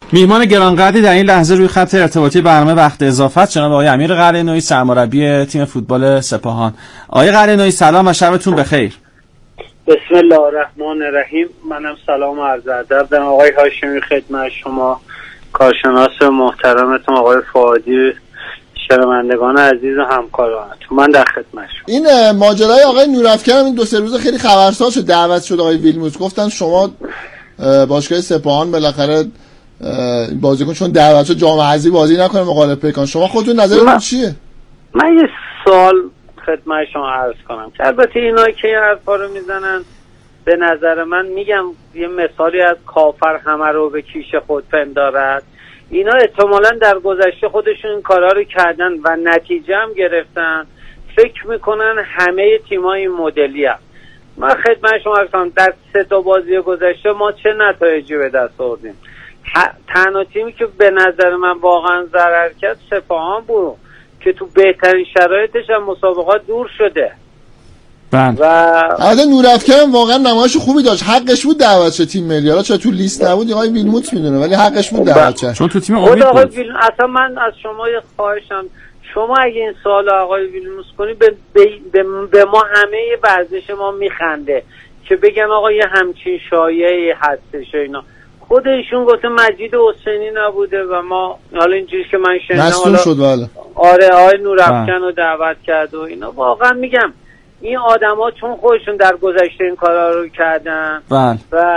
میهمان گرانقدری در این لحظه روی خط ارتباطی برنامه وقت اضافه جناب آقای امیر قلعه‌نویی، سرمربی تیم فوتبال سپاهان. آقای قلعه‌نویی سلام و شبتون بخیر. بسم الله الرحمن الرحیم. منم سلام و عرض ادب دارم آقای هاشمی خدمت شما، کارشناس محترمتون آقای فؤادی، شنوندگان عزیز و همکارانتون. من در خدمت شما. این ماجرای آقای نورافکن این 2-3 روز خیلی خبرساز شد، دعوت شد آقای ویلموتس، گفتن شما باشگاه سپاهان بالاخره بازیکن چون دعوت شد جام حذفی بازی نکنه مقابل پیکان. شما خودتون نظرتون چیه؟ من یه سوال خدمت شما عرض کنم که البته اینایی که این حرفا رو میزنن به نظر من، میگم یه مثالی از کافر همه رو به کیش خود پندارد، اینا احتمالاً در گذشته خودشون این کارا رو کردن و نتیجه هم گرفتن، فکر میکنن همه تیم‌ها این مدلی هست. من خدمت شما عرض کنم در 3 بازی گذشته ما چه نتایجی به دست آوردیم. تنها تیمی که به نظر من واقعا ضرر کرد سپاهان بود که تو بهترین شرایطش هم مسابقات دور شده. بله. و البته نورافکن واقعا نمایش خوبی داشت، حقش بود دعوت شه تیم ملی. حالا چرا تو لیست نبود آقای ویلموتس میدونه، ولی حقش بود دعوت شه چون تو تیم امید بود. اصلا من از شما یه خواهشم، شما اگه این سوال آقای ویلموتس کنی به ما همه ورزش ما میخنده که بگن آقا یه همچین شایعی هستش اینا. خود ایشون گفته مجید حسینی نبوده و ما حالا اینجوریه که من شنیدم مصدوم شد. بله آره آقای نورافکن رو دعوت کرد و اینا. واقعا میگم این آدما چون خودشون در گذشته این کارا رو کردن و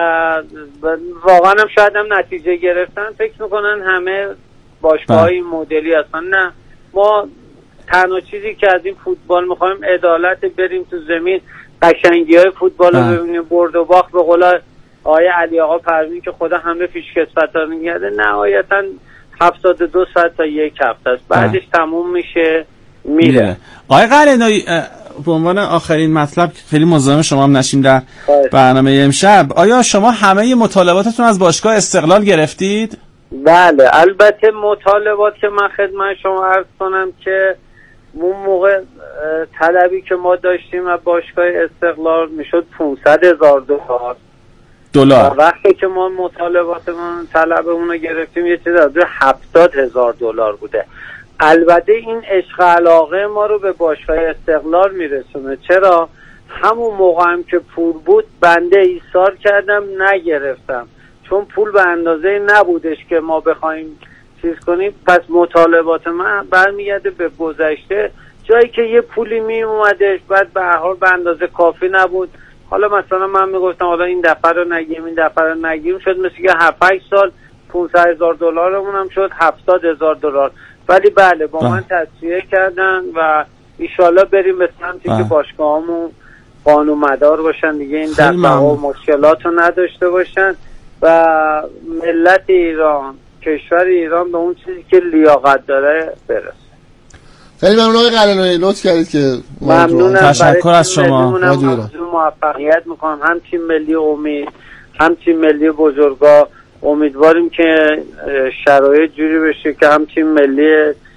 واقعا هم شاید هم نتیجه گرفتن، فکر میکنن همه باشگاه‌های مدلی هستن. نه، ما تنها چیزی که از این فوتبال میخوایم عدالت، بریم تو زمین قشنگی‌های فوتبال رو ببینیم، برد و باخت به قول آقای علی آقا پروین که خدا همه پیشکسوت‌ها میگرده، نهایتاً 72 ساعت تا یک هفته است، بعدش تموم میشه میره. آقای قلعه‌نویی به عنوان آخرین مطلب خیلی مزاحم شما هم نشیم در برنامه امشب، آیا شما همه مطالباتتون از باشگاه استقلال گرفتید؟ بله، البته مطالبات که من خدمت شما عرض کنم که اون موقع طلبی که ما داشتیم از باشگاه استقلال میشد 500,000 دلار. وقتی که ما مطالباتمون طلبمون رو گرفتیم یه چیز از 70,000 دلار بوده. البته این عشق علاقه ما رو به باشگاه استقلال میرسونه. چرا؟ همون موقع هم که پول بود بنده ایثار کردم نگرفتم، چون پول به اندازه نبودش که ما بخوایم چیز کنیم. پس مطالبات من برمیگرده به گذشته، جایی که یه پولی می اومدش بعد به هر حال به اندازه کافی نبود. حالا مثلا من میگفتم حالا این دفعه رو نگیم شد مثل که 7-8 سال 500,000 دلارمون هم شد 70,000 دلار. ولی بله با من تصفیه کردن و ایشالله بریم به سمتی که باشگاهامون قانون‌مدار باشن دیگه، این دغدغه‌ها و مشکلات رو نداشته باشن و ملت ایران، کشور ایران به اون چیزی که لیاقت داره برسه. خیلی ممنون آقای قلعه‌نویی، لطف کردید که ممنونم. تشکر از شما. موفقیت میکنم هم تیم ملی امید هم تیم ملی بزرگا. امیدواریم که شرایط جوری بشه که هم تیم ملی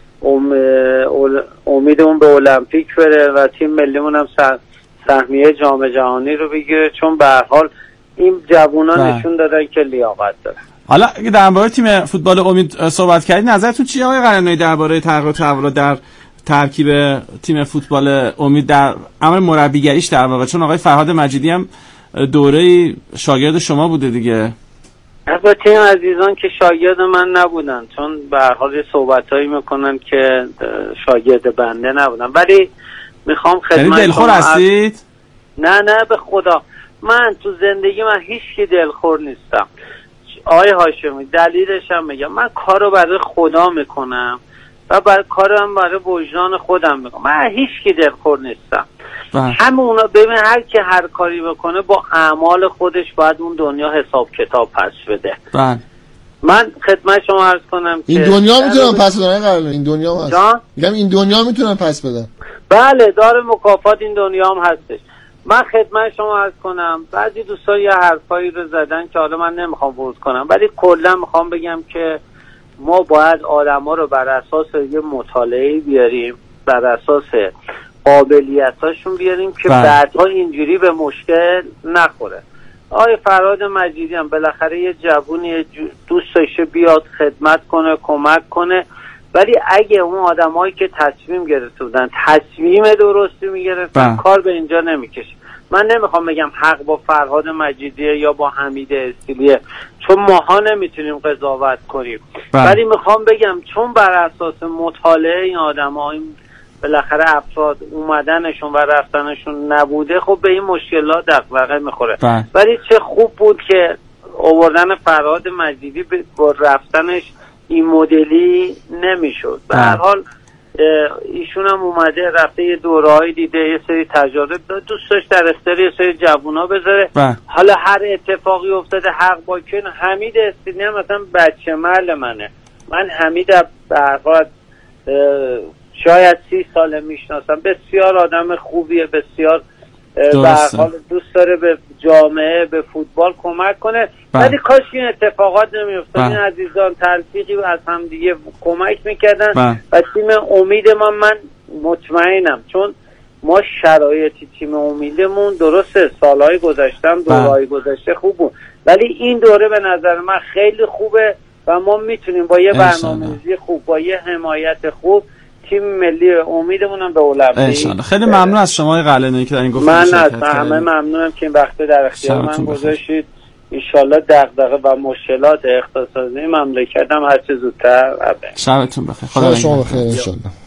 امیدمون به المپیک بره و تیم ملیمون هم سهمیه جام جهانی رو بگیره، چون به هر حال این جوونا نشون دادن که لیاقت داره. حالا اگه درباره تیم فوتبال امید صحبت کردید، نظرتون چیه آقای قلعه‌نویی درباره تغییر و تحولات در ترکیب تیم فوتبال امید در امر مربیگریش در واقع؟ چون آقای فرهاد مجیدی هم دوره شاگرد شما بوده دیگه. البته این عزیزان که شاگرد من نبودن، چون به هر حال صحبتایی میکنن که شاگرد بنده نبودن، ولی میخوام خدمت دلخور هستید؟ نه به خدا من تو زندگی من هیچ کی دلخور نیستم آقای هاشمی. دلیلش هم میگم، من کارو برای خدا میکنم و برای کارم برای وجدان خودم میکنم. من هیچ کی دلخور نیستم. همونا ببین هر کی هر کاری بکنه با اعمال خودش باید اون دنیا حساب کتاب پس بده. من خدمت شما عرض کنم که این دنیا میتونن پس بدن، این دنیا هست. میگم این دنیا میتونن پس بدن. بله، داره مکافات این دنیا هم هستش. من خدمت شما عرض کنم بعضی دوستان یه حرفایی رو زدن که حالا من نمیخوام ورود کنم، ولی کلا میخوام بگم که ما باید آدما رو بر اساس یه مطالعه بیاریم، بر اساس قابلیتاشون بیاریم که بعدها اینجوری به مشکل نخوره. آقای فرهاد مجیدی هم بالاخره یه جوونی دوست داشته بیاد خدمت کنه، کمک کنه، ولی اگه اون آدمایی که تصمیم گرفته بودن تصمیم درستی میگرفتن کار به اینجا نمیکشه. من نمیخوام بگم حق با فرهاد مجیدیه یا با حمید استیلیه، چون ماها نمیتونیم قضاوت کنیم، ولی میخوام بگم چون بر اساس مطالعه این آدم‌ها بالاخره افراد اومدنشون و رفتنشون نبوده، خب به این مشکلات دغدغه میخوره. ولی چه خوب بود که آوردن فرهاد مجیدی با رفتنش این مدلی نمیشد. به هر حال ایشون هم اومده رفته یه دوره‌ای دیده، یه سری تجارب دوست داشت در اختیار یه سری جوونا بذاره. حالا هر اتفاقی افتاده حق با که حمید استینی هم مثلا بچه محل منه. من حمید به هر حال شاید 30 ساله میشناسم، بسیار آدم خوبیه، بسیار به هر حال دوست داره به جامعه به فوتبال کمک کنه، ولی کاش این اتفاقات نمیافتاد. این عزیزان تلفیقی از هم دیگه کمک میکردن و تیم امید من مطمئنم، چون ما شرایطی تیم امیدمون درسته سالهای گذشتم دورهای گذشته خوب بود، ولی این دوره به نظر من خیلی خوبه و ما میتونیم با یه برنامه‌ریزی خوب، با یه حمایت خوب تیم ملی امیدمون هم به المپیک. خیلی ممنون از شما قلعه‌نویی که در این گفتگو شرکت کردید. من همه ممنونم که این وقت در اختیار من گذاشتید. ان شاءالله دغدغه و مشکلات اقتصادی مملکت هم هر چه زودتر. شبتون بخیر. خدا شما بخیر ان شاءالله.